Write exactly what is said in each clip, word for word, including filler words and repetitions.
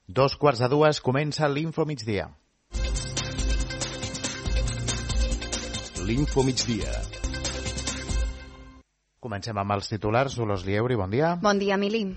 Dos quarts de dues comença l'Info Migdia. L'Info Migdia. Comencem amb els titulars. Dolors Lieuri, bon dia. Bon dia, Emili.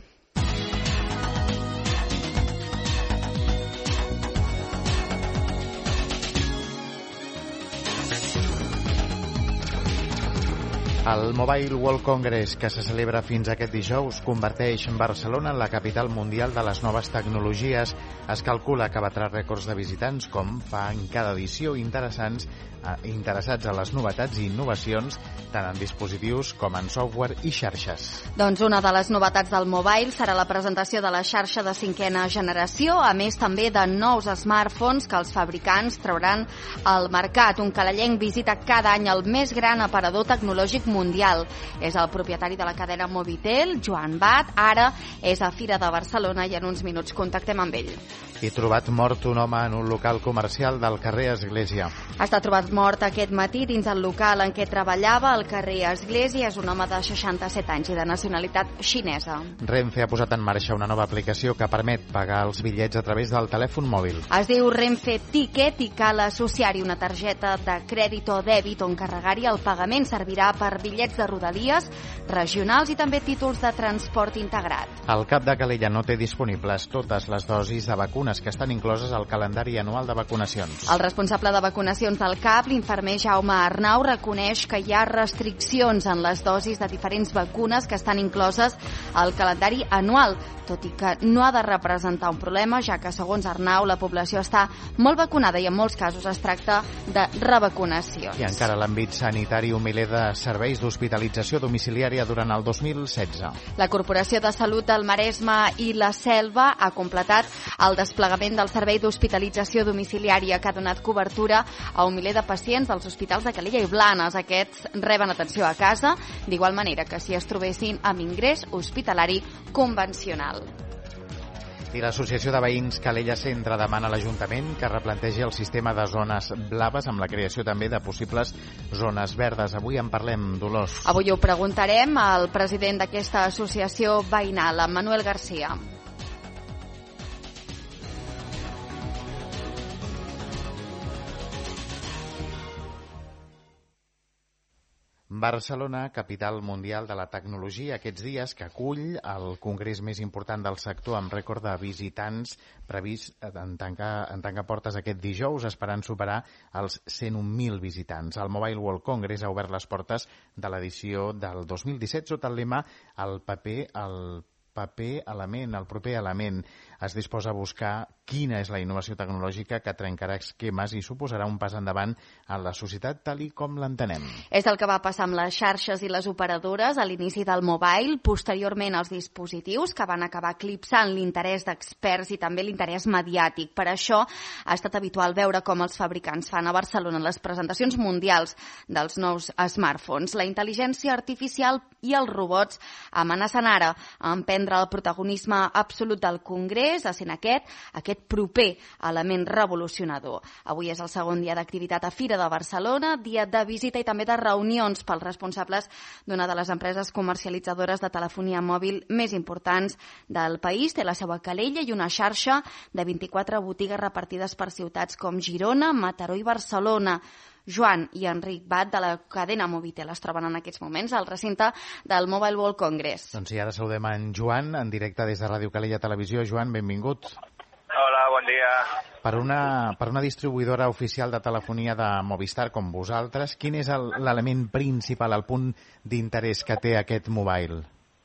El Mobile World Congress, que se celebra fins aquest dijous, converteix Barcelona en la capital mundial de les noves tecnologies. Es calcula que batrà rècords de visitants, com fa en cada edició, interessants, eh, interessats en les novetats i innovacions, tant en dispositius com en software i xarxes. Doncs una de les novetats del Mobile serà la presentació de la xarxa de cinquena generació, a més també de nous smartphones que els fabricants trauran al mercat. Un calalenc visita cada any el més gran aparador tecnològic mundial. És el propietari de la cadena Movitel, Joan Bat, ara és a Fira de Barcelona i en uns minuts contactem amb ell. I trobat mort un home en un local comercial del carrer Església. Ha estat trobat mort aquest matí dins el local en què treballava al carrer Església. És un home de seixanta-set anys i de nacionalitat xinesa. Renfe ha posat en marxa una nova aplicació que permet pagar els bitllets a través del telèfon mòbil. Es diu Renfe Ticket i cal associar-hi una targeta de crèdit o dèbit on carregar-hi el pagament. Servirà per bitllets de rodalies, regionals i també títols de transport integrat. El Cap de Calella no té disponibles totes les dosis de vacunes que estan incloses al calendari anual de vacunacions. El responsable de vacunacions del C A P, l'infermer Jaume Arnau, reconeix que hi ha restriccions en les dosis de diferents vacunes que estan incloses al calendari anual, tot i que no ha de representar un problema, ja que, segons Arnau, la població està molt vacunada i en molts casos es tracta de revacunacions. I encara a l'àmbit sanitari, un miler de serveis d'hospitalització domiciliària durant el dos mil setze. La Corporació de Salut del Maresme i la Selva ha completat el desplegament del servei d'hospitalització domiciliària que ha donat cobertura a un miler de pacients dels hospitals de Calella i Blanes. Aquests reben atenció a casa, d'igual manera que si es trobessin amb ingrés hospitalari convencional. I l'Associació de Veïns Calella Centre demana a l'Ajuntament que replantegi el sistema de zones blaves amb la creació també de possibles zones verdes. Avui en parlem, Dolors. Avui ho preguntarem al president d'aquesta associació veïnal, en Manuel Garcia. Barcelona, capital mundial de la tecnologia, aquests dies que acull el congrés més important del sector amb rècord de visitants previst en tancar, en tancar portes aquest dijous, esperant superar els cent un mil visitants. El Mobile World Congress ha obert les portes de l'edició del dos mil disset sota el lema El paper, el paper element, el proper element. Es disposa a buscar quina és la innovació tecnològica que trencarà esquemes i suposarà un pas endavant en la societat tal i com l'entenem. És el que va passar amb les xarxes i les operadores a l'inici del mobile, posteriorment als dispositius, que van acabar eclipsant l'interès d'experts i també l'interès mediàtic. Per això ha estat habitual veure com els fabricants fan a Barcelona les presentacions mundials dels nous smartphones. La intel·ligència artificial i els robots amenacen ara amb prendre el protagonisme absolut del Congrés, essent aquest, aquest proper element revolucionador. Avui és el segon dia d'activitat a Fira de Barcelona, dia de visita i també de reunions pels responsables d'una de les empreses comercialitzadores de telefonia mòbil més importants del país. Té la seu a Calella i una xarxa de vint-i-quatre botigues repartides per ciutats com Girona, Mataró i Barcelona. Joan i Enric Bat, de la cadena Movitel, es troben en aquests moments al recinte del Mobile World Congress. Doncs sí, ara saludem en Joan, en directe des de Ràdio Calella Televisió. Joan, benvingut. Hola, bon dia. Per una, per una distribuïdora oficial de telefonia de Movistar com vosaltres, quin és el- l'element principal, el punt d'interès que té aquest mobile?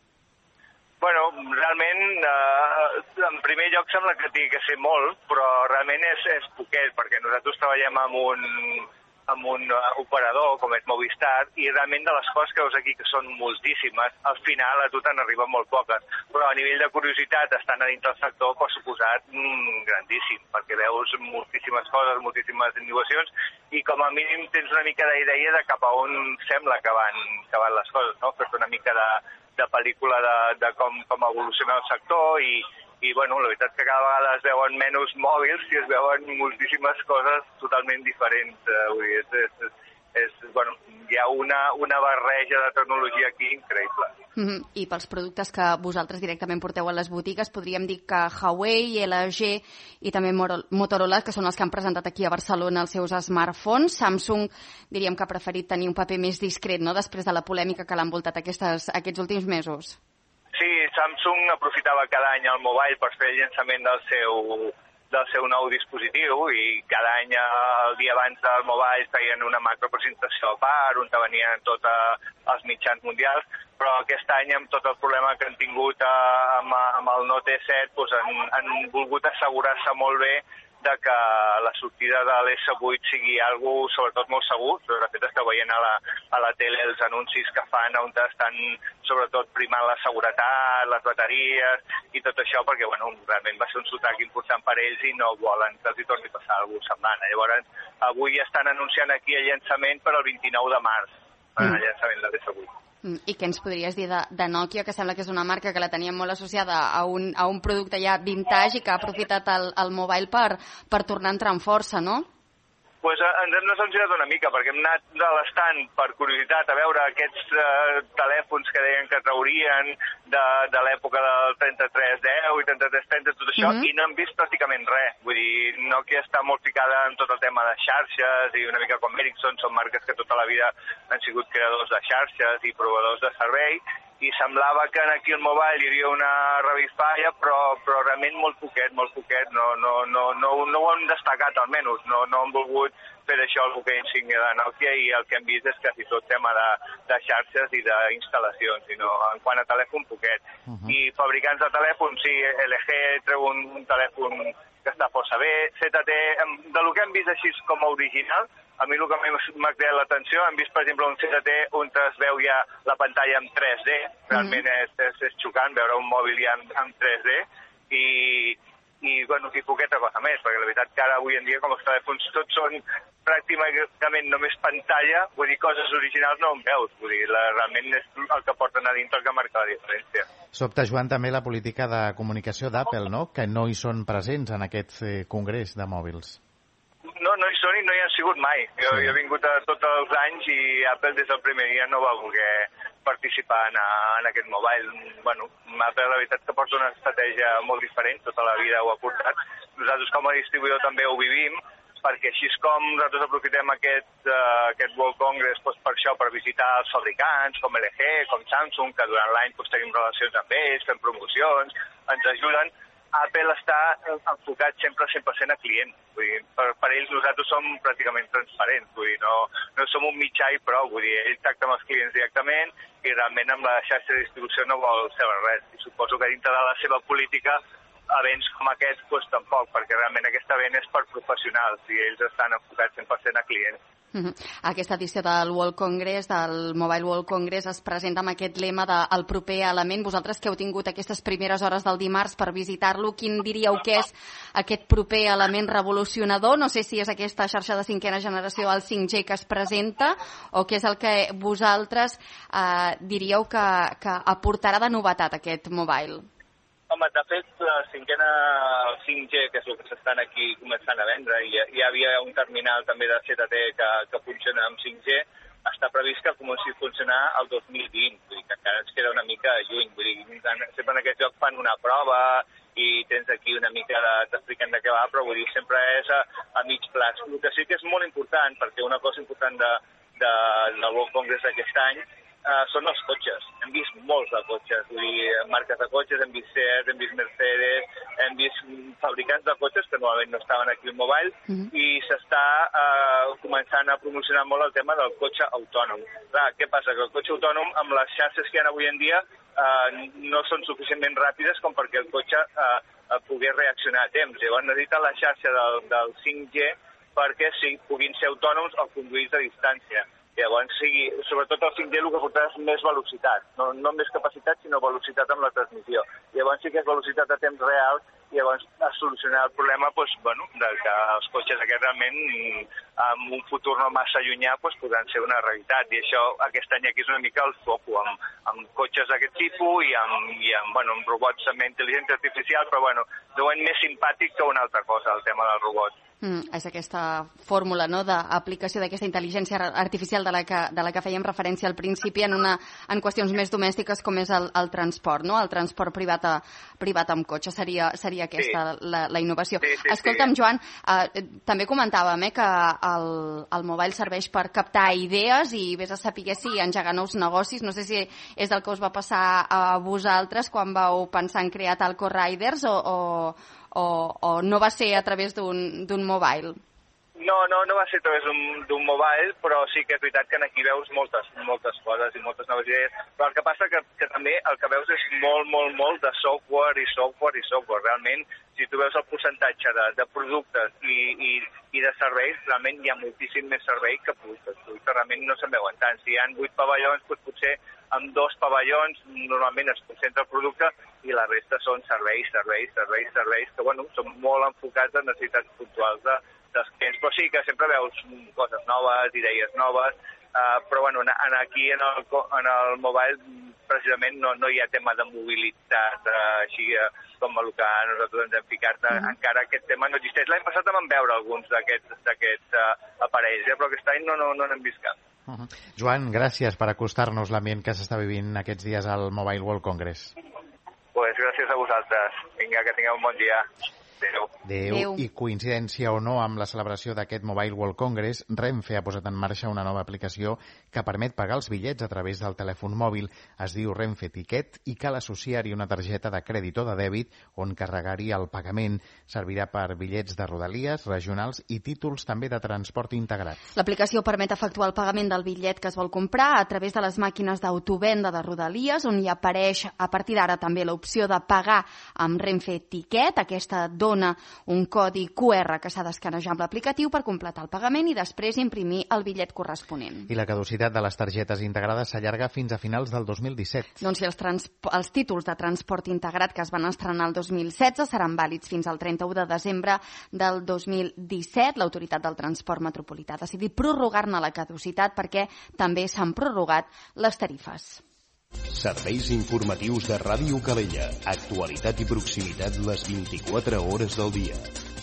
Bueno, realment, eh, en primer lloc sembla que tingui que ser molt, però realment és, és poquet, perquè nosaltres treballem amb un, amb un uh, operador com és Movistar i realment de les coses que veus aquí, que són moltíssimes, al final a tu te n'arriben molt poques. Però a nivell de curiositat, estant a dintre del sector, per suposat, mm, grandíssim, perquè veus moltíssimes coses, moltíssimes innovacions i com a mínim tens una mica d'idea de cap a on sembla que van, que van les coses, no? Fer-te una mica de, de pel·lícula de, de com, com evoluciona el sector i I, bueno, la veritat que cada vegada es veuen menys mòbils i es veuen moltíssimes coses totalment diferents. Eh, vull dir, és, és, és, bueno, hi ha una, una barreja de tecnologia aquí increïble. Mm-hmm. I pels productes que vosaltres directament porteu a les botigues, podríem dir que Huawei, L G i també Motorola, que són els que han presentat aquí a Barcelona els seus smartphones. Samsung diríem que ha preferit tenir un paper més discret, no?, després de la polèmica que l'ha envoltat aquestes, aquests últims mesos. Sí, Samsung aprofitava cada any el mobile per fer el llançament del seu, del seu nou dispositiu i cada any, el dia abans del mobile, feien una macropresentació a part, on venien tots els mitjans mundials, però aquest any, amb tot el problema que han tingut amb, amb el Note set, doncs han, han volgut assegurar-se molt bé de que la sortida de l'S vuit sigui algo sobretot molt segur. De fet, esteu veient a la, a la tele els anuncis que fan on estan sobretot primant la seguretat, les bateries i tot això, perquè bueno, realment va ser un sotrac important per ells i no volen que els hi torni a passar alguna semblant. Llavors, avui estan anunciant aquí el llançament per al vint-i-nou de març, mm. el llançament de l'S vuit. I què ens podries dir de, de Nokia, que sembla que és una marca que la teníem molt associada a un, a un producte ja vintage i que ha aprofitat el, el mobile per, per tornar a entrar en força, no? Pues ens hem desengirat una mica, perquè hem anat de l'estand per curiositat a veure aquests eh, telèfons que deien que traurien de, de l'època del trenta-tres deu i trenta-tres trenta, tot això, mm-hmm. i no hem vist pràcticament res. Vull dir, Nokia està molt ficada en tot el tema de xarxes i una mica com Ericsson, són marques que tota la vida han sigut creadors de xarxes i proveïdors de servei, i semblava que aquí al mobile hi havia una revispalla, però, però realment molt poquet, molt poquet, no, no, no, no, no ho han destacat almenys, no, no han volgut fer això el buque insígnia de Nokia, i el que hem vist és quasi tot tema de, de xarxes i d'instal·lacions, sinó en quant a telèfon poquet. Uh-huh. I fabricants de telèfons, sí, L G treu un, un telèfon que està força bé, Z T, de lo que hem vist així com a original, a mi el que m'ha cridat l'atenció, hem vist, per exemple, un Z T on es veu ja la pantalla en tres D, realment mm-hmm. és, és, és xocant veure un mòbil ja en, en tres D, i, i, bueno, i poqueta cosa més, perquè la veritat que ara avui en dia, com els telèfons tots són pràcticament només pantalla, vull dir, coses originals no en veus, vull dir, la, realment és el que porten a dintre el que marca la diferència. Sobta, Joan, també la política de comunicació d'Apple, no?, que no hi són presents en aquest eh, congrés de mòbils. No, no hi són i no hi han sigut mai. Jo, sí. jo he vingut a tots els anys i Apple des del primer dia no va voler participar en, en aquest mobile. Bueno, Apple la veritat que porta una estratègia molt diferent, tota la vida ho ha portat. Nosaltres com a distribuïdor també ho vivim, perquè així com nosaltres aprofitem aquest, uh, aquest World Congress doncs, per això, per visitar els fabricants com L G, com Samsung, que durant l'any doncs, tenim relacions amb ells, fem promocions, ens ajuden. Apple està enfocat sempre cent per cent a client. Vull dir, per, per ells nosaltres som pràcticament transparents. Vull dir, no, no som un mitjà i prou. Vull dir, ells tracten amb els clients directament i realment amb la xarxa de distribució no vol saber res. I suposo que dintre de la seva política events com aquests doncs, tampoc, perquè realment aquest event és per professionals i ells estan enfocats cent per cent a clients. Uh-huh. Aquesta edició del World Congress, del Mobile World Congress, es presenta amb aquest lema de el proper element. Vosaltres que heu tingut aquestes primeres hores del dimarts per visitar-lo, quin diríeu que és aquest proper element revolucionador? No sé si és aquesta xarxa de cinquena generació, el cinc G, que es presenta, o què és el que vosaltres eh, diríeu que, que aportarà de novetat aquest mobile? Home, de fet, la cinquena, el cinc G, que és el que s'estan aquí començant a vendre, i ja, ja havia un terminal també de Z T que, que funciona amb cinc G, està previst que comenci a funcionar el dos mil vint, vull dir que encara ens queda una mica lluny. Vull dir, sempre en aquest joc fan una prova i tens aquí una mica de, t'expliquen de què va, però vull dir, sempre és a, a mig plaç. El que sí que és molt important, perquè una cosa important de, de, del World Congress d'aquest any, Uh, són els cotxes. Hem vist molts de cotxes, vull dir, marques de cotxes, hem vist Seat, hem vist Mercedes, hem vist fabricants de cotxes que normalment no estaven aquí al mobile, mm-hmm. i s'està uh, començant a promocionar molt el tema del cotxe autònom. Clar, què passa? Que el cotxe autònom, amb les xarxes que hi ha avui en dia, uh, no són suficientment ràpides com perquè el cotxe uh, uh, pogués reaccionar a temps. Llavors necessita la xarxa del, del cinc G perquè sí, puguin ser autònoms o conduïts a distància. Llavors, sigui, sobretot el cinc G el que portarà és més velocitat, no, no més capacitat, sinó velocitat amb la transmissió. Llavors sí que és velocitat a temps real, i llavors a solucionar el problema doncs, bueno, de que els cotxes aquests realment en un futur no massa llunyà doncs, podran ser una realitat. I això aquest any aquí és una mica el foco, amb, amb cotxes d'aquest tipus i amb, i amb, bueno, amb robots amb intel·ligència artificial, però bueno, veuen més simpàtic que una altra cosa, el tema del robot. Mm, és aquesta fórmula, no?, d'aplicació d'aquesta intel·ligència artificial de la, que, de la que fèiem referència al principi en, una, en qüestions més domèstiques com és el, el transport, no? El transport privat, a, privat amb cotxe seria, seria aquesta sí. la, la innovació. Sí, sí, Escolta'm, sí. Joan, eh, també comentàvem eh, que el, el mobile serveix per captar idees i vés a saber si engegar nous negocis. No sé si és el que us va passar a vosaltres quan vau pensar en crear Talco Riders o... o O, o no va ser a través d'un mobile? No, no, no va ser a través d'un mobile, però sí que és veritat que aquí veus moltes, moltes coses i moltes noves idees. Però el que passa que, que també el que veus és molt, molt, molt de software i software i software. Realment, si tu veus el percentatge de, de productes i, i, i de serveis, realment hi ha moltíssim més servei que productes. Productes realment no se'n veuen tant. Si hi ha vuit pavellons, doncs potser amb dos pavellons normalment es concentra el producte i la resta són serveis, serveis, serveis, serveis, que bueno, són molt enfocats en necessitats puntuals de, dels clients. Però sí que sempre veus coses noves, idees noves, uh, però bueno, en, aquí en el, en el mobile precisament no, no hi ha tema de mobilitat uh, així uh, com el que nosaltres ens hem ficat. Uh, mm-hmm. Encara aquest tema no existeix. L'any passat vam veure alguns d'aquests uh, aparells, eh, però aquest any no n'hem no, no vist cap. Uh -huh. Joan, gràcies per acostar-nos l'ambient que s'està vivint aquests dies al Mobile World Congress. Pues gràcies a vosaltres. Vinga, que tingueu un bon dia. Adéu. Adéu. I coincidència o no amb la celebració d'aquest Mobile World Congress, Renfe ha posat en marxa una nova aplicació que permet pagar els bitllets a través del telèfon mòbil. Es diu Renfe Ticket i cal associar-hi una targeta de crèdit o de dèbit on carregar-hi el pagament. Servirà per bitllets de rodalies, regionals i títols també de transport integrat. L'aplicació permet efectuar el pagament del bitllet que es vol comprar a través de les màquines d'autovenda de rodalies, on hi apareix a partir d'ara també l'opció de pagar amb Renfe Ticket. Aquesta dona un codi Q R que s'ha d'escanejar amb l'aplicatiu per completar el pagament i després imprimir el bitllet corresponent. I la caducitat de les targetes integrades s'allarga fins a finals del dos mil disset. Doncs si els, els títols de transport integrat que es van estrenar el dos mil setze seran vàlids fins al trenta-u de desembre del dos mil disset. L'Autoritat del Transport Metropolità ha decidit prorrogar-ne la caducitat perquè també s'han prorrogat les tarifes. Serveis informatius de Ràdio Calella. Actualitat i proximitat les vint-i-quatre hores del dia.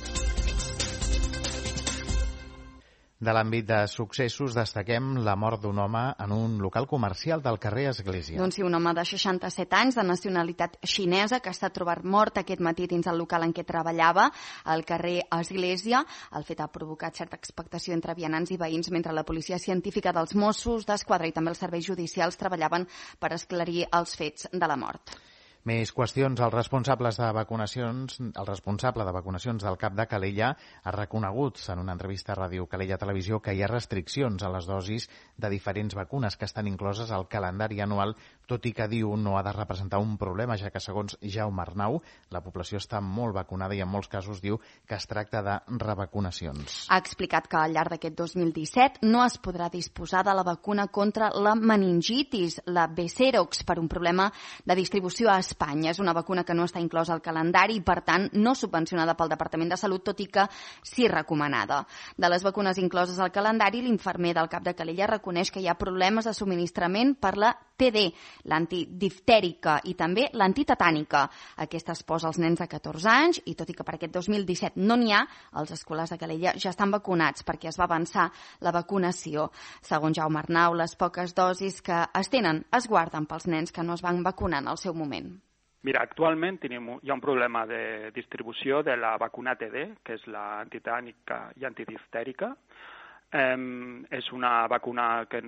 De l'àmbit de successos destaquem la mort d'un home en un local comercial del carrer Església. Doncs sí, un home de seixanta-set anys de nacionalitat xinesa que ha estat trobat mort aquest matí dins el local en què treballava, al carrer Església. El fet ha provocat certa expectació entre vianants i veïns mentre la policia científica dels Mossos d'Esquadra i també els serveis judicials treballaven per esclarir els fets de la mort. Més qüestions. Els responsables de vacunacions, el responsable de vacunacions del CAP de Calella ha reconegut en una entrevista a Ràdio Calella Televisió que hi ha restriccions a les dosis de diferents vacunes que estan incloses al calendari anual, tot i que diu no ha de representar un problema, ja que segons Jaume Arnau la població està molt vacunada i en molts casos diu que es tracta de revacunacions. Ha explicat que al llarg d'aquest dos mil disset no es podrà disposar de la vacuna contra la meningitis, la Becerox, per un problema de distribució a Espanya. És una vacuna que no està inclosa al calendari i, per tant, no subvencionada pel Departament de Salut, tot i que sí recomanada. De les vacunes incloses al calendari, l'infermer del CAP de Calella reconeix que hi ha problemes de subministrament per la T D, l'antidiftèrica i també l'antitetànica. Aquesta es posa als nens de catorze anys i, tot i que per aquest dos mil disset no n'hi ha, els escolars de Calella ja estan vacunats perquè es va avançar la vacunació. Segons Jaume Arnau, les poques dosis que es tenen es guarden pels nens que no es van vacunar en el seu moment. Mira, actualment tenim, hi ha un problema de distribució de la vacuna T D, que és l'antitetànica i antidiftèrica. Eh, és una vacuna que,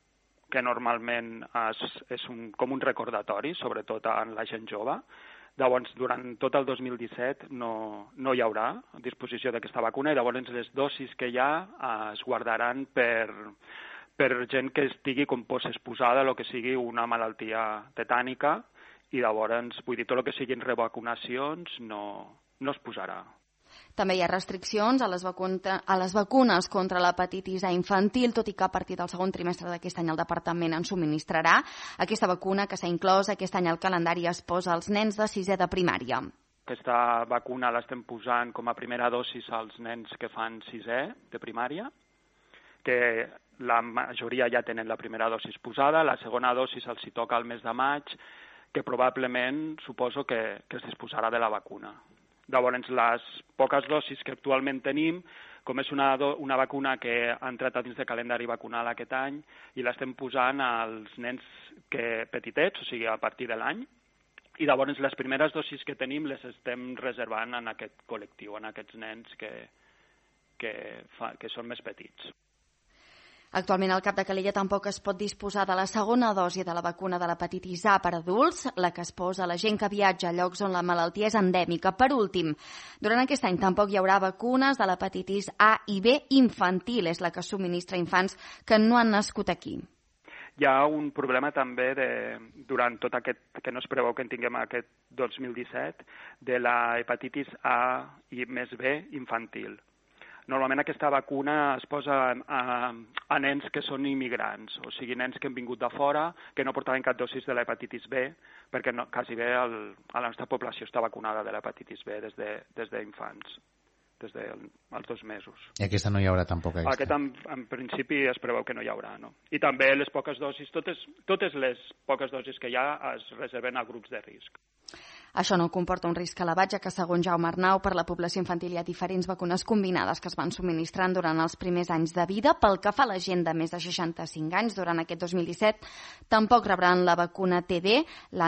que normalment és, és un, com un recordatori, sobretot en la gent jove. Llavors, durant tot el dos mil disset no, no hi haurà disposició d'aquesta vacuna i llavors les dosis que hi ha eh, es guardaran per, per gent que estigui com posposada o que sigui una malaltia tetànica. I llavors, vull dir, tot el que siguin revacunacions no, no es posarà. També hi ha restriccions a les, vacuna, a les vacunes contra l'hepatitis A infantil, tot i que a partir del segon trimestre d'aquest any el Departament en subministrarà. Aquesta vacuna que s'ha inclòs aquest any al calendari es posa als nens de sisè de primària. Aquesta vacuna l'estem posant com a primera dosis als nens que fan sisè de primària, que la majoria ja tenen la primera dosis posada, la segona dosis els hi toca al mes de maig, que probablement suposo que, que es disposarà de la vacuna. Llavors, les poques dosis que actualment tenim, com és una, do, una vacuna que ha entrat dins de calendari vacunal aquest any, i l'estem posant als nens que, petitets, o sigui, a partir de l'any, i llavors les primeres dosis que tenim les estem reservant en aquest col·lectiu, en aquests nens que, que, fa, que són més petits. Actualment al Cap de Calella tampoc es pot disposar de la segona dosi de la vacuna de l'hepatitis A per adults, la que es posa a la gent que viatja a llocs on la malaltia és endèmica. Per últim, durant aquest any tampoc hi haurà vacunes de l'hepatitis A i B infantil, és la que subministra infants que no han nascut aquí. Hi ha un problema també de, durant tot aquest, que no es preveu que en tinguem aquest dos mil disset, de la hepatitis A i més B infantil. Normalment aquesta vacuna es posa a, a nens que són immigrants, o sigui, nens que han vingut de fora, que no portaven cap dosis de l'hepatitis B, perquè no, quasi bé el, la nostra població està vacunada de l'hepatitis B des de, des d'infants, des dels dos mesos. I aquesta no hi haurà tampoc? Aquesta. Aquest en, en principi es preveu que no hi haurà, no? I també les poques dosis, totes, totes les poques dosis que hi ha es reserven a grups de risc. Això no comporta un risc elevat, ja que segons Jaume Arnau, per la població infantil hi ha diferents vacunes combinades que es van subministrant durant els primers anys de vida. Pel que fa a la gent de més de seixanta-cinc anys, durant aquest dos mil disset, tampoc rebran la vacuna T D,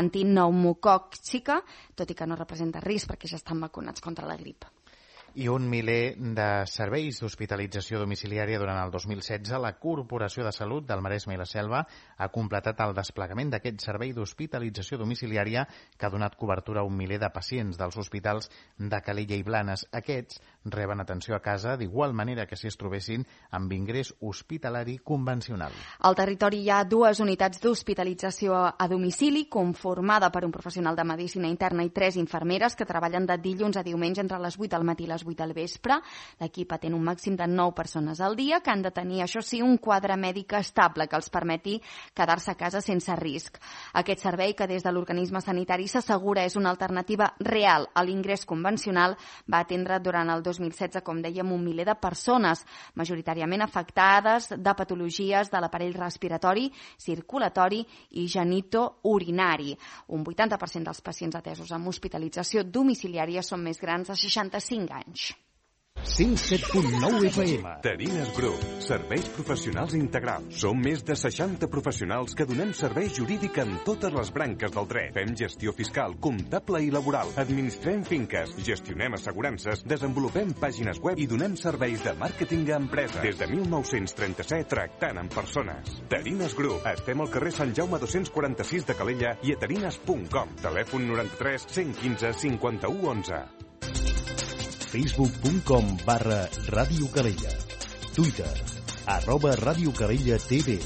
l'antineumocòxica, tot i que no representa risc perquè ja estan vacunats contra la grip. I un miler de serveis d'hospitalització domiciliària durant el dos mil setze, la Corporació de Salut del Maresme i la Selva ha completat el desplegament d'aquest servei d'hospitalització domiciliària que ha donat cobertura a un miler de pacients dels hospitals de Calella i Blanes. Aquests reben atenció a casa d'igual manera que si es trobessin amb ingrés hospitalari convencional. Al territori hi ha dues unitats d'hospitalització a domicili, conformada per un professional de medicina interna i tres infermeres que treballen de dilluns a diumenge entre les vuit del matí i les vuit del vespre. L'equip atén un màxim de nou persones al dia que han de tenir, això sí, un quadre mèdic estable que els permeti quedar-se a casa sense risc. Aquest servei, que des de l'organisme sanitari s'assegura és una alternativa real a l'ingrés convencional, va atendre durant el dos mil setze, com dèiem, un miler de persones, majoritàriament afectades de patologies de l'aparell respiratori, circulatori i genitourinari. Un vuitanta per cent dels pacients atesos amb hospitalització domiciliària són més grans de seixanta-cinc anys. cent set punt nou F M. Terines Group. Serveis professionals integrals. Som més de seixanta professionals que donem servei jurídic en totes les branques del dret. Fem gestió fiscal, comptable i laboral. Administrem finques, gestionem assegurances, desenvolupem pàgines web i donem serveis de màrqueting a empreses. Des de mil nou-cents trenta-set tractant amb persones. Terines Group. Estem al carrer Sant Jaume dos-cents quaranta-sis de Calella i a terines punt com. Telèfon noranta-tres cent quinze cinquanta-u onze. facebook punt com barra Ràdio Calella. Twitter, arroba Ràdio Calella T V.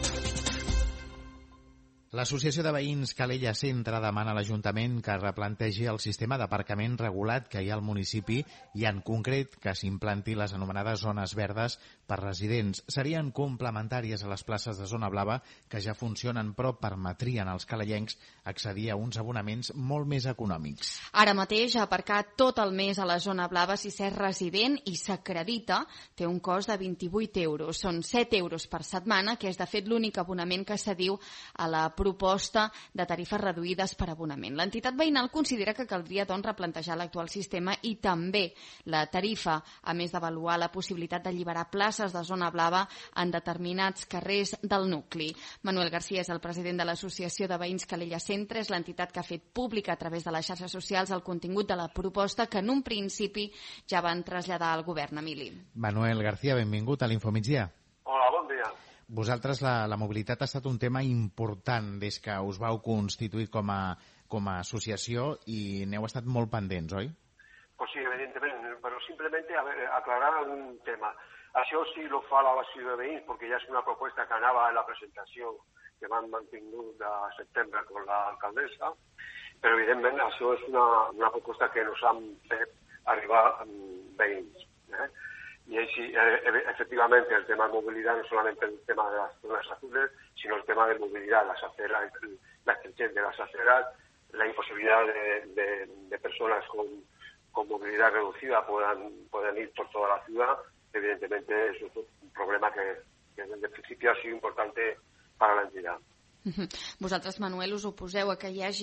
L'Associació de Veïns Calella Centre demana a l'Ajuntament que replantegi el sistema d'aparcament regulat que hi ha al municipi i, en concret, que s'implanti les anomenades zones verdes per residents. Serien complementàries a les places de zona blava que ja funcionen, però permetrien als calellencs accedir a uns abonaments molt més econòmics. Ara mateix, aparcar tot el mes a la zona blava, si s'és resident i s'acredita, té un cost de vint-i-vuit euros. Són set euros per setmana, que és de fet l'únic abonament que s'adiu a la proposta de tarifes reduïdes per abonament. L'entitat veïnal considera que caldria doncs replantejar l'actual sistema i també la tarifa, a més d'avaluar la possibilitat d'alliberar places de zona blava en determinats carrers del nucli. Manuel García és el president de l'Associació de Veïns Calella Centre, és l'entitat que ha fet pública a través de les xarxes socials el contingut de la proposta que en un principi ja van traslladar al govern. Emili. Manuel García, benvingut a l'Infomigdia. Hola, bon dia. Vosaltres, la, la mobilitat ha estat un tema important des que us vau constituir com a, com a associació i n'heu estat molt pendents, oi? Pues sí, evidentement, però simplement a ver, aclarar un tema. Això sí lo fa la base de veïns, perquè ja és una proposta que anava en la presentació que van mantingut a setembre amb l'alcaldessa, però evidentment això és una, una proposta que nos han fet arribar veïns. Eh? Y ahí sí, efectivamente, el tema de movilidad, no solamente el tema de las zonas azules, sino el tema de movilidad, las aceras, la estrechez de las aceras, la imposibilidad de, de, de personas con, con movilidad reducida puedan, puedan ir por toda la ciudad. Evidentemente, eso es un problema que, que desde el principio ha sido importante para la entidad. Vosaltres, Manuel, us oposeu a que hi hagi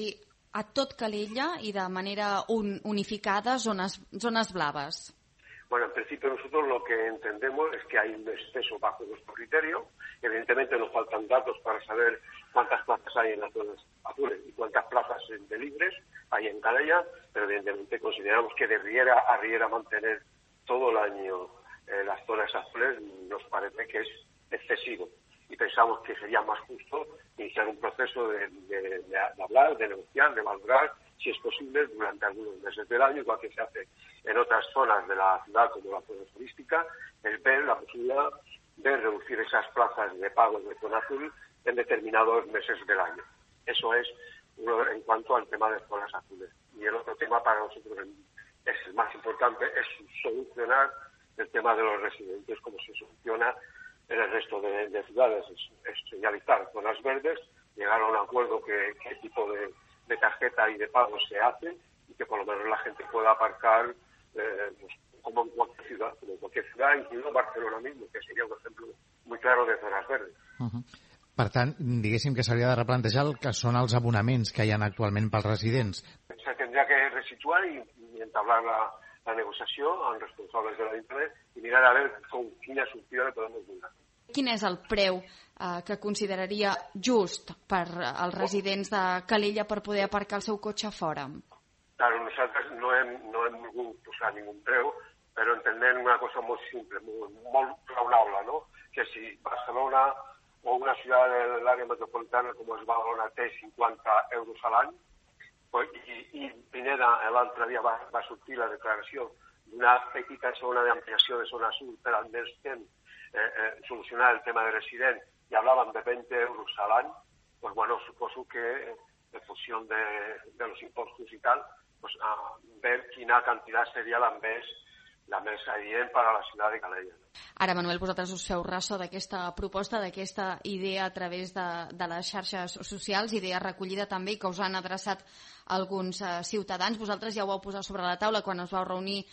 a tot Calella i de manera un, unificada zones, zones blaves? Bueno, en principio nosotros lo que entendemos es que hay un exceso bajo nuestro criterio. Evidentemente nos faltan datos para saber cuántas plazas hay en las zonas azules y cuántas plazas de libres hay en Calella, pero evidentemente consideramos que de Riera a Riera mantener todo el año eh, las zonas azules nos parece que es excesivo. Y pensamos que sería más justo iniciar un proceso de, de, de, de hablar, de negociar, de valorar si es posible durante algunos meses del año, igual que se hace en otras zonas de la ciudad como la zona turística, es ver la posibilidad de reducir esas plazas de pago de zona azul en determinados meses del año. Eso es uno en cuanto al tema de zonas azules. Y el otro tema para nosotros es el más importante, es solucionar el tema de los residentes como se soluciona en el resto de, de ciudades, es, es señalizar zonas verdes, llegar a un acuerdo que qué tipo de, de tarjeta y de pago se hace y que por lo menos la gente pueda aparcar eh, pues, como en cualquier ciudad, como en cualquier ciudad, incluido Barcelona mismo, que sería un ejemplo muy claro de zonas verdes. Uh-huh. Per tant, diguéssim que s'hauria de replantejar el que són els abonaments que hi ha actualment pels residents. Se tendría que resituar y, y entablar la, la negociació amb responsables de l'Internet i mirar a veure com, quina sortida le podem donar. Quin és el preu eh, que consideraria just per als residents de Calella per poder aparcar el seu cotxe fora? Claro, nosaltres no hem, no hem volgut posar ningú preu, però entenem una cosa molt simple, molt, molt raonable, ¿no? Que si Barcelona o una ciudad de l'àrea metropolitana com es Badalona té cinquanta euros a l'any, pues, i, i Pineda l'altre dia va, va sortir la declaració d'una petita zona d'ampliació de zona sud per al més temps eh, eh, solucionar el tema de resident i hablaven de veinte euros a l'any, pues bueno, suposo que en funció de, de los impostos y tal, pues a ver quina quantitat seria la més la més adient per a la ciutat de Calella. Ara, Manuel, vosaltres us feu ressò d'aquesta proposta, d'aquesta idea a través de, de les xarxes socials, idea recollida també que us han adreçat alguns eh, ciutadans. Vosaltres ja ho vau posar sobre la taula quan us vau reunir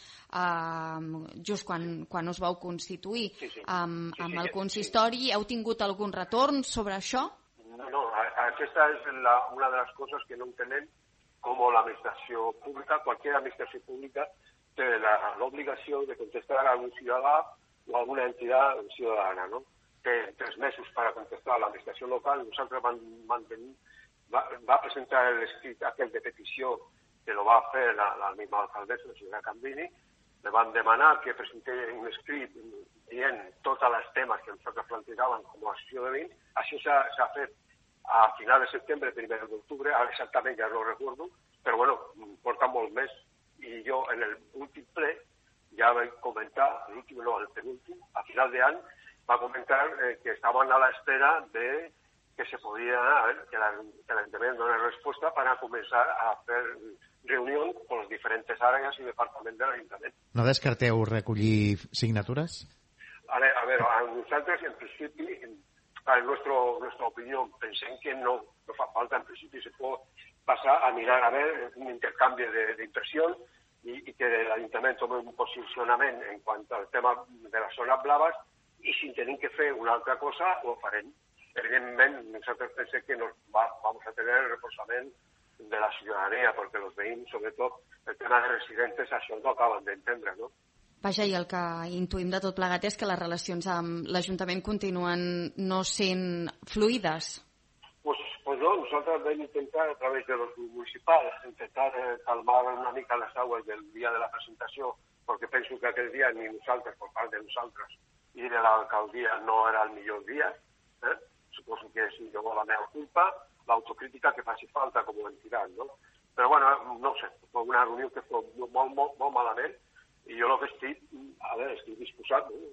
eh, just quan, quan us vau constituir sí, sí. amb, sí, sí, amb el sí, consistori. sí. Heu tingut algun retorn sobre això? No, no, aquesta és la, una de les coses que no entenem com l'administració pública, qualsevol administració pública té l'obligació de contestar a algun ciutadà o a alguna entitat ciutadana, ¿no? Té tres mesos per contestar a l'administració local. Nosaltres vam mantenir, va, va presentar l'escrit aquell de petició que lo va fer la, la misma alcaldessa, la senyora Cambini. Le van demanar que presenté un escrit dient tots els temes que nosaltres plantejàvem com a associació de veïns. Això s'ha fet a final de setembre, primer d'octubre, ara exactament ja no recordo, però bueno, porta molt més. I jo en l'últim ple ja vaig comentar, l'últim no, el penúltim, a final d'any, va comentar eh, que estaven a l'espera de que se podia, eh, que l'Ajuntament doni resposta per a començar a fer reunions amb les diferents àrees i departaments de l'Ajuntament. No descarteu recollir signatures? A ver, a ver, a nosaltres en principi, en nuestro, nuestra opinión, pensem que no, no fa falta, en principi se pot pasar a mirar a ver un intercambio de, de impresión y, y que el ayuntamiento tome un posicionament en cuanto al tema de las zonas blaves y sin tener que fer una altra cosa ho farem. Evidentment, nosaltres pensem que nos va, vamos a tener el reforçament de la ciudadanía, porque los veïns, sobretot, el tema de residentes, això no acaben d'entendre, no? Vaja, i el que intuïm de tot plegat és que les relacions amb l'Ajuntament continuen no sent fluides. Pues, pues no, nosotros vam intentar a través de los municipals intentar eh, calmar una mica les aguas del dia de la presentació, perquè penso que aquell dia ni nosaltres, per part de nosaltres i de l'alcaldia, no era el millor dia. Eh? Suposo que és jo la meva culpa, l'autocrítica que faci falta com a entitat, no? Però bueno, no sé, fue una reunió que fue molt, molt, molt malament i jo el que estic, a veure, estic disposat, no?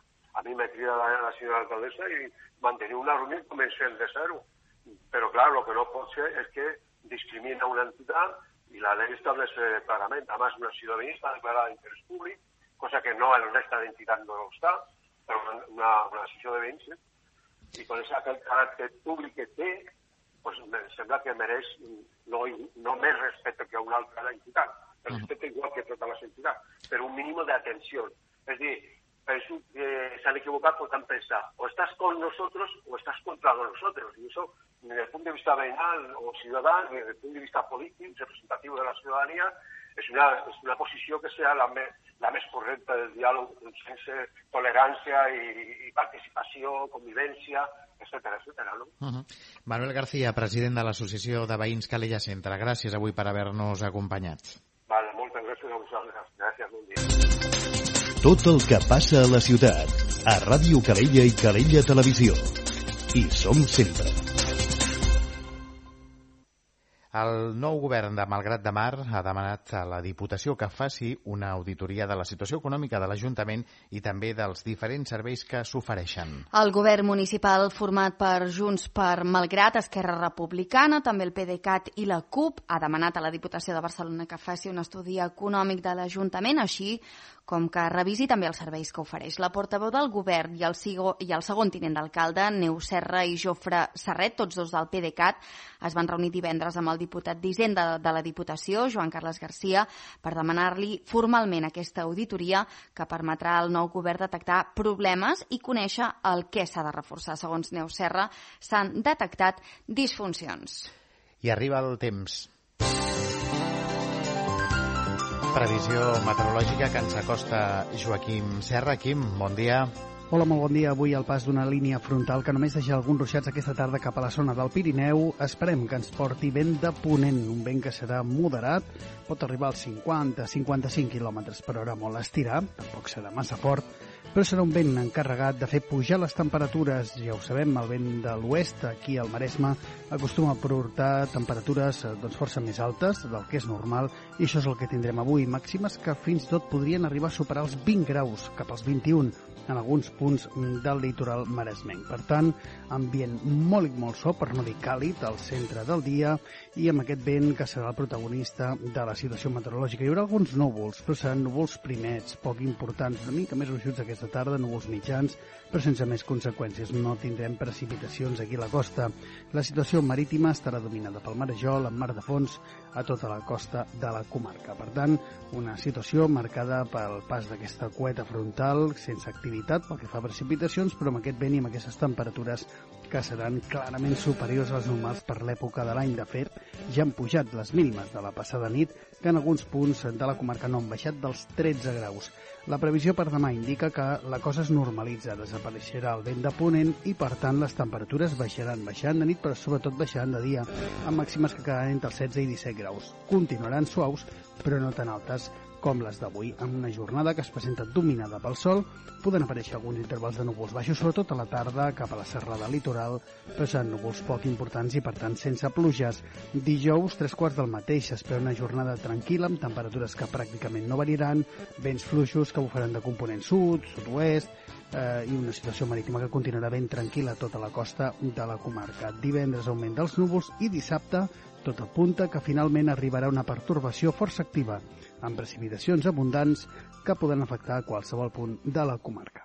A mi m'ha cridat la, la senyora alcaldessa i mantenir una reunió i comencem de zero. Pero claro, lo que no puede ser es que discrimina a una entidad y la ley establece claramente, además una ciudadanía está declarada de interés público, cosa que no el resto de entidad no lo está, pero una, una asociació de veïns, eh? I con ese caràcter públic que té, pues me sembla que mereix no, no més respecte que una altra entitat, el respecte igual que totes les entitats, però un mínim d'atenció. És dir, penso que s'han equivocat porque han pensado o estás con nosotros o estás contra nosotros y eso ni desde el punto de vista veïnal o ciudadano, ni desde el punto de vista polític, representatiu de la ciutadania, és una, és una posició que serà la, me, la més correcta del diàleg, consens, tolerància i, i participació, convivència, etcètera, etcètera, no? Uh-huh. Manuel García, president de l'Associació de Veïns Calella Centre. Gràcies avui per haver-nos acompanyat. Vale, moltes gràcies a vosaltres. Gràcies, bon dia. Tot el que passa a la ciutat, a Ràdio Calella i Calella Televisió. Hi som sempre. El nou govern de Malgrat de Mar ha demanat a la Diputació que faci una auditoria de la situació econòmica de l'Ajuntament i també dels diferents serveis que s'ofereixen. El govern municipal format per Junts per Malgrat, Esquerra Republicana, també el PDeCAT i la CUP, ha demanat a la Diputació de Barcelona que faci un estudi econòmic de l'Ajuntament, així com que revisi també els serveis que ofereix. La portaveu del govern i el, sigo, i el segon tinent d'alcalde, Neus Serra i Jofre Serret, tots dos del PDeCAT, es van reunir divendres amb el diputat d'Hisenda de la Diputació, Joan Carles Garcia, per demanar-li formalment aquesta auditoria que permetrà al nou govern detectar problemes i conèixer el què s'ha de reforçar. Segons Neus Serra, s'han detectat disfuncions. I arriba el temps. Previsió meteorològica que ens acosta Joaquim Serra. Quim, bon dia. Hola, molt bon dia. Avui al pas d'una línia frontal que només deixa alguns ruixats aquesta tarda cap a la zona del Pirineu. Esperem que ens porti vent de ponent, un vent que serà moderat, pot arribar als cinquanta a cinquanta-cinc quilòmetres per hora, molt estirar, tampoc serà massa fort, però serà un vent encarregat de fer pujar les temperatures. Ja ho sabem, el vent de l'oest, aquí al Maresme, acostuma a portar temperatures doncs, força més altes del que és normal, i això és el que tindrem avui, màximes que fins i tot podrien arribar a superar els vint graus, cap als vint-i-un, en alguns punts del litoral maresmenc. Per tant, ambient molt i molt so, per no dir càlid, al centre del dia, i amb aquest vent que serà el protagonista de la situació meteorològica. Hi haurà alguns núvols, però seran núvols primets, poc importants, una mica més gruixuts aquesta tarda, núvols mitjans, però sense més conseqüències. No tindrem precipitacions aquí a la costa. La situació marítima estarà dominada pel marejol, amb mar de fons a tota la costa de la comarca. Per tant, una situació marcada pel pas d'aquesta cueta frontal, sense activitat pel que fa a precipitacions, però amb aquest vent i amb aquestes temperatures que seran clarament superiors a les normals per l'època de l'any. De fet, ja han pujat les mínimes de la passada nit, que en alguns punts de la comarca no han baixat dels tretze graus. La previsió per demà indica que la cosa es normalitza, desapareixerà el vent de ponent i, per tant, les temperatures baixaran, baixaran de nit, però sobretot baixaran de dia, amb màximes que quedaran entre els setze i disset graus. Continuaran suaus, però no tan altes com les d'avui, amb una jornada que es presenta dominada pel sol. Poden aparèixer alguns intervals de núvols baixos, sobretot a la tarda, cap a la serrada litoral, però seran núvols poc importants i, per tant, sense pluges. Dijous, tres quarts del mateix, s'espera una jornada tranquil·la, amb temperatures que pràcticament no variaran, vents fluixos que bufaran de component sud, sud-oest, eh, i una situació marítima que continuarà ben tranquil·la a tota la costa de la comarca. Divendres, augment dels núvols, i dissabte, tot apunta que finalment arribarà una pertorbació força activa, amb precipitacions abundants que poden afectar qualsevol punt de la comarca.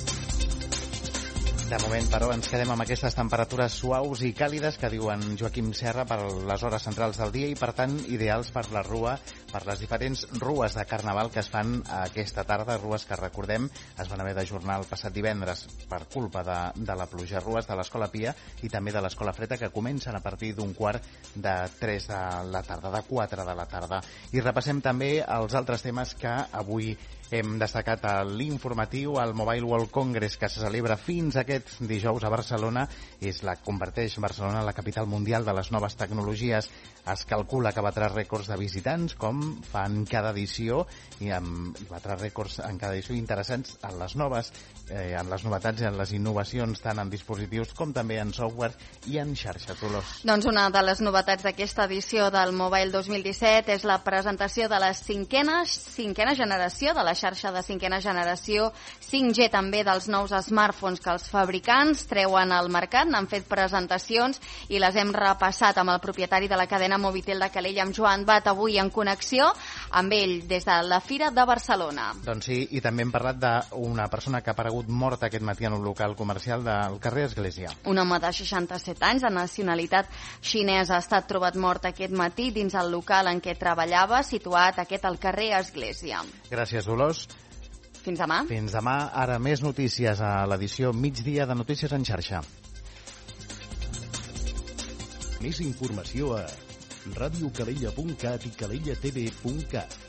De moment, però, ens quedem amb aquestes temperatures suaus i càlides que diuen Joaquim Serra per les hores centrals del dia i, per tant, ideals per la rua, per les diferents rues de Carnaval que es fan aquesta tarda, rues que, recordem, es van haver d'ajornar el passat divendres per culpa de, de la pluja. Rues de l'Escola Pia i també de l'Escola Freta, que comencen a partir d'un quart de tres de la tarda, de quatre de la tarda. I repassem també els altres temes que avui hem destacat a l'informatiu. El Mobile World Congress, que se celebra fins aquest dijous a Barcelona, és la converteix Barcelona en la capital mundial de les noves tecnologies. Es calcula que batrà rècords de visitants, com fan cada edició, i amb, batrà rècords en cada edició interessants en les noves, eh, en les novetats i en les innovacions, tant en dispositius com també en software i en xarxa. Dolors. Doncs una de les novetats d'aquesta edició del Mobile dos mil disset és la presentació de la cinquena, cinquena generació de la xarxa de cinquena generació cinc G, també dels nous smartphones que els fabricants treuen al mercat. N'han fet presentacions i les hem repassat amb el propietari de la cadena Movitel de Calella, amb Joan Bat, avui en connexió amb ell des de la Fira de Barcelona. Doncs sí, i també hem parlat d'una persona que ha aparegut morta aquest matí en un local comercial del carrer Església. Un home de seixanta-set anys, de nacionalitat xinesa, ha estat trobat mort aquest matí dins el local en què treballava, situat aquest al carrer Església. Gràcies, Dolors. Fins demà. Fins demà. Ara més notícies a l'edició migdia de Notícies en xarxa. Més informació a radiocalella punt cat i calellatv punt cat.